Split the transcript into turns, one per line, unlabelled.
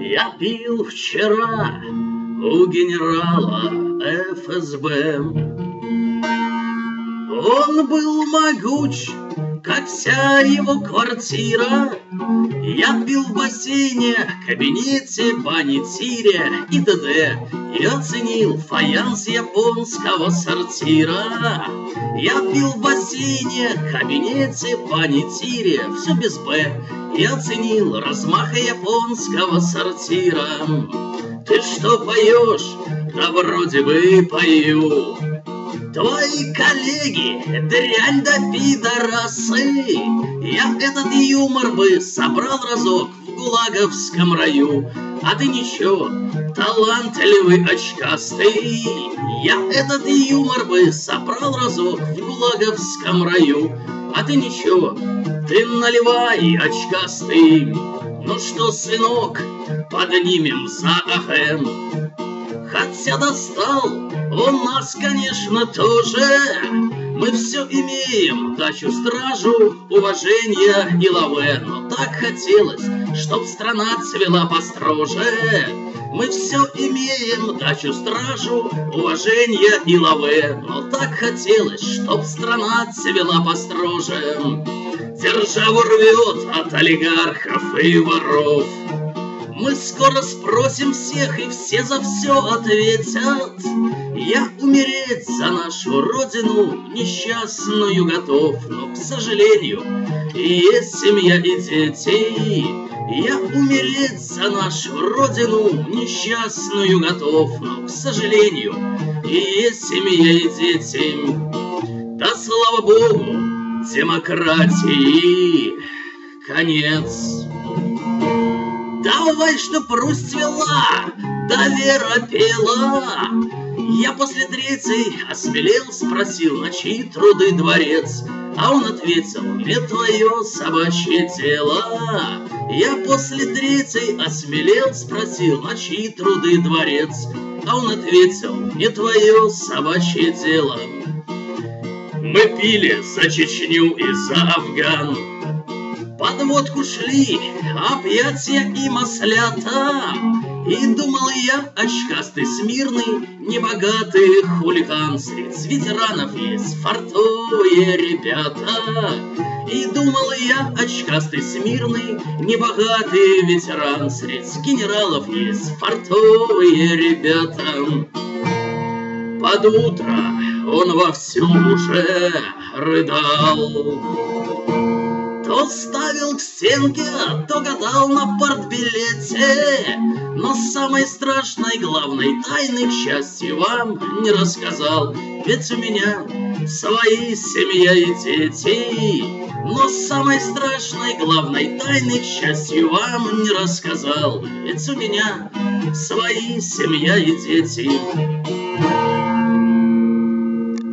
Я пил вчера у генерала ФСБ. Он был могуч, как вся его квартира. Я пил в бассейне, кабинете, бане, тире и т.д. И оценил фаянс японского сортира. Я пил в бассейне, кабинете, бане, тире, все без «Б». И оценил размаха японского сортира. Ты что поешь? Да вроде бы пою. Твои коллеги дрянь да пидорасы. Я этот юмор бы собрал разок в гулаговском раю. А ты ничего, талантливый очкастый. Я этот юмор бы собрал разок в гулаговском раю. А ты ничего, ты наливай, очкастый. Ну что, сынок, поднимем за АХМ. Хотя достал он нас, конечно, тоже. Мы все имеем, дачу, стражу, уважение и лаве. Но так хотелось, чтоб страна цвела построже. Мы все имеем, дачу, стражу, уважение и лаве. Но так хотелось, чтоб страна цвела построже. Державу рвет от олигархов и воров. Мы скоро спросим всех, и все за все ответят. Я умереть за нашу родину несчастную готов. Но, к сожалению, есть семья и дети. Я умереть за нашу родину несчастную готов. Но, к сожалению, есть семья и дети. Да слава Богу, демократии конец. Давай, чтоб Русь цвела, да Вера пела. Я после третьей осмелел, спросил, на чьи труды дворец. А он ответил, не твое собачье дело. Я после третьей осмелел, спросил, на чьи труды дворец. А он ответил, не твое собачье дело. Мы пили за Чечню и за Афган. Под водку шли объятия и маслята. И думал я, очкастый, смирный, небогатый хулиган. Среди ветеранов есть фартовые ребята. И думал я, очкастый, смирный, небогатый ветеран. Среди генералов есть фартовые ребята. Под утро он вовсю уже рыдал. То ставил к стенке, то гадал на партбилете. Но самой страшной, главной тайны, к счастью, вам не рассказал. Ведь у меня свои семья и дети. Но самой страшной, главной тайны, к счастью, вам не рассказал. Ведь у меня свои семья и дети.